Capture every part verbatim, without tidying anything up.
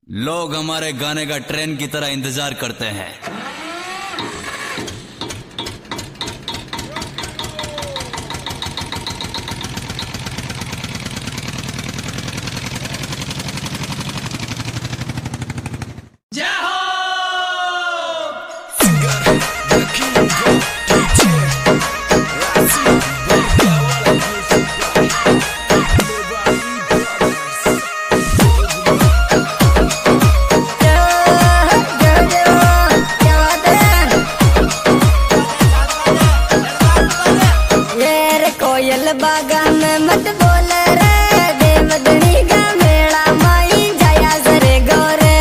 लोग हमारे गाने का ट्रेन की तरह इंतजार करते हैं। बागा में मत बोल रे देवदनी का मेला माई जाया सरे गोरे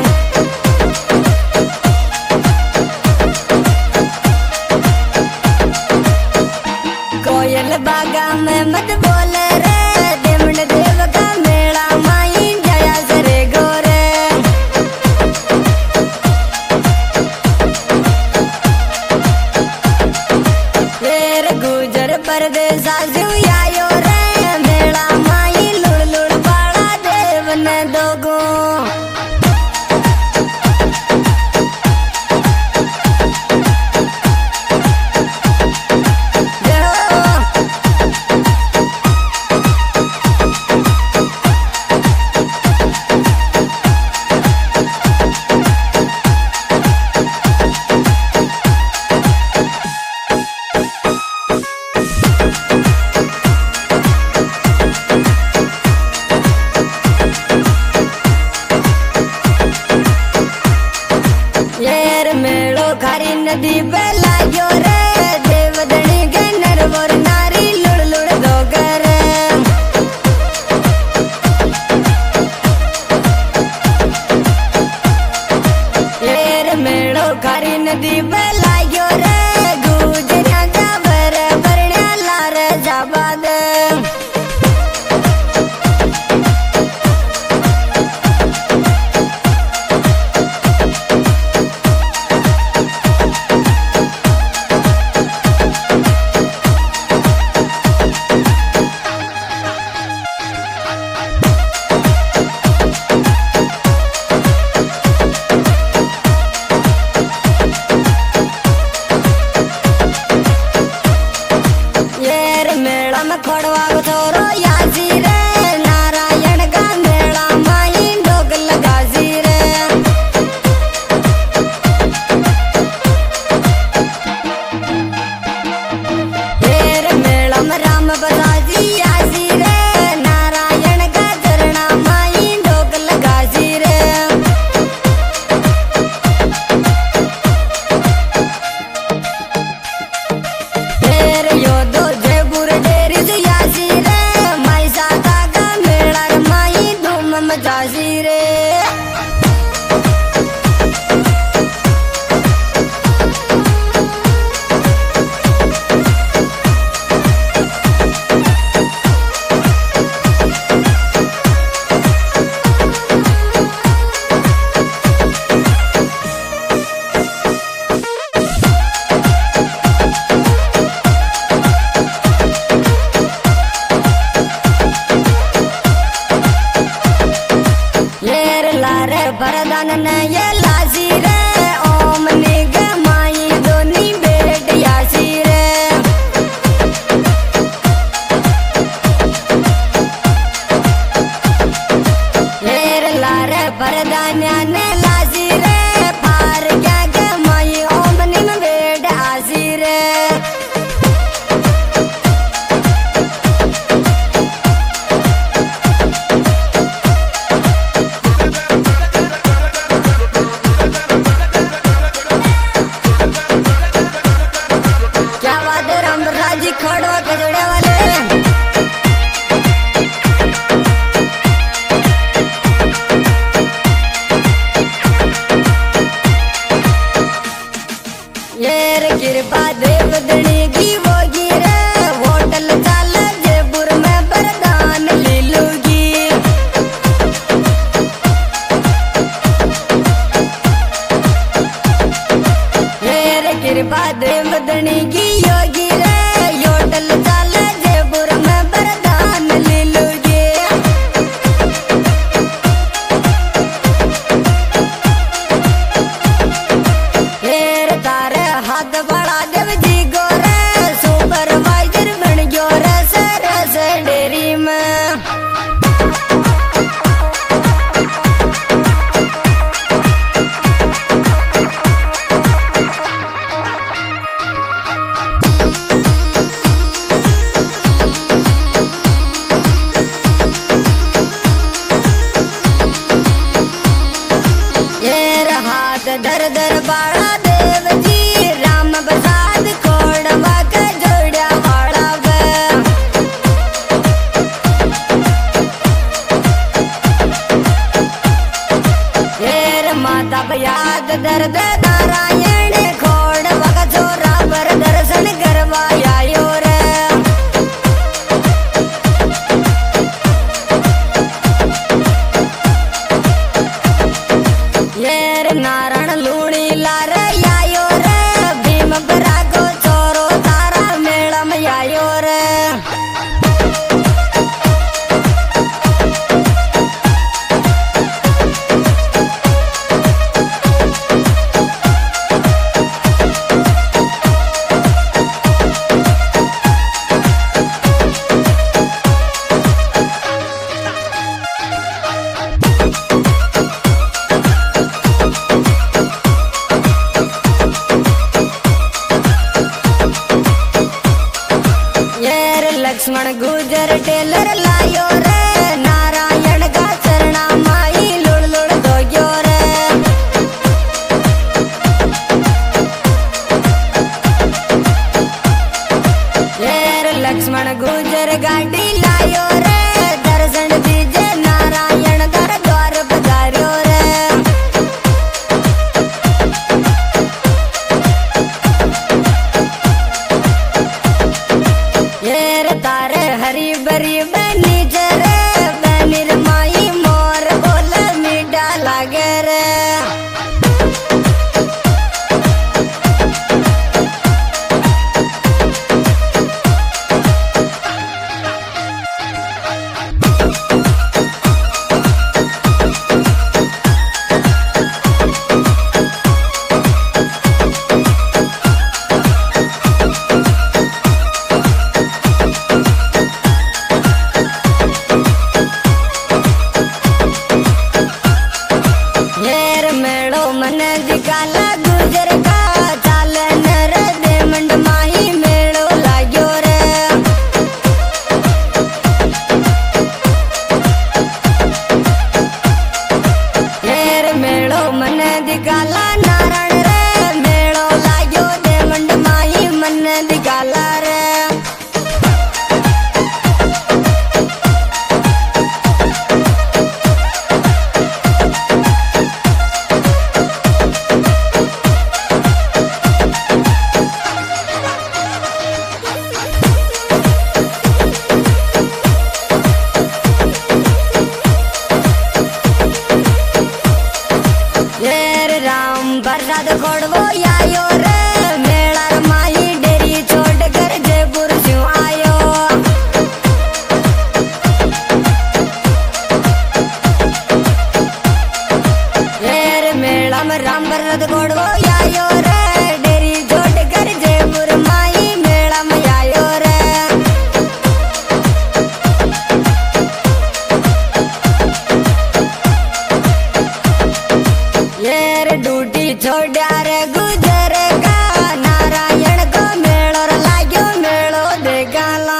कोयल बागा में मत बोल रे देवण देव का मेला माई जाया सरे गोरे तेरे गुजर परदेस आजू आयो रे मेला माई लुड़ लुड़ बाड़ा देव ने दोगो खारी नदी पे लाग्यो रे देवदनी के नरवर नारी लुड़ लुड़ दोगर येर मेड़ो खारी नदी पे लाग्यो रे गुजरिया जाबर बरण्या लार जाबाद खोड़वा छोरो याजी रे नारायण का मेला माई डोक लगाजी रे तेरे मेला में राम बजाजी याजी रे नारायण का चरणा माई डोक लगाजी रे तेरे योदो जाजी रे बरदान ने ये लाजी रे ओम निग माई दोनी बेट यासी रे येर लारे बरदान ने लाजी रे पार क्या के माई ओम निग बेट आसी रे खोड़वा के जोड़े वाले येर कृपा देवदनी की वो गिरे होटल चाल जयपुर में बरदान ले लूगी येर कृपा देवदनी की योगी रे होटल चाल जयपुर में बरदान ले लूगी दर बाड़ा देव जी राम प्रसाद खोड़वा के जोड़ा वाला बे हेर माता बयाद दर्द नारायण खोड़वा का छोरा पर दर्शन करवा आयो रे येर नारायण लूणी लार आयो रे भीम बरा को छोरो तारा मेला में आयो रे लक्ष्मण गुजर टेलर लायो रे नारायण का चरणा माई लुड़ लुड़ धोयो रे येर लक्ष्मण गुजर गाड़ी लायो रे दर्शन दीजे नारायण दर द्वार पधार्यो रे येर तारे हरी बरी बनी जरे बनिर माई मोर बोल मीठा लागे रे मन दिखाला गुजर का चालन रे दे मंड माही मेड़ो लाग्यो रे हेर मेड़ो मन दिखाला नारायण रे मेड़ो लाग्यो दे मंड माही मन दिखाला रे प्रसाद खोड़वो आयो रे मेला माई डेरी छोड़ कर जयपुर क्यों आयो येर मेला में राम प्रसाद खोड़वो आयो रे डेरी छोड़ कर जयपुर माई मेला में आयो रे येर ड्यूटी छोड़ा रे गुजर का नारायण को मेड़ो लाग्यो मेड़ो देखाला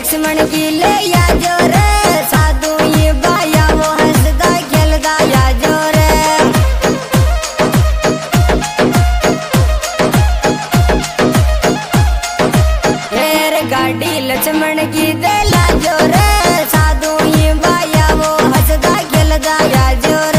लक्ष्मण की ले या जो रे साधु ये बाया वो हंसदा खेलदा या जो रे हेर गाड़ी लक्ष्मण की दे ला जो रे साधु ये बाया वो हंसदा खेलदा या जो रे।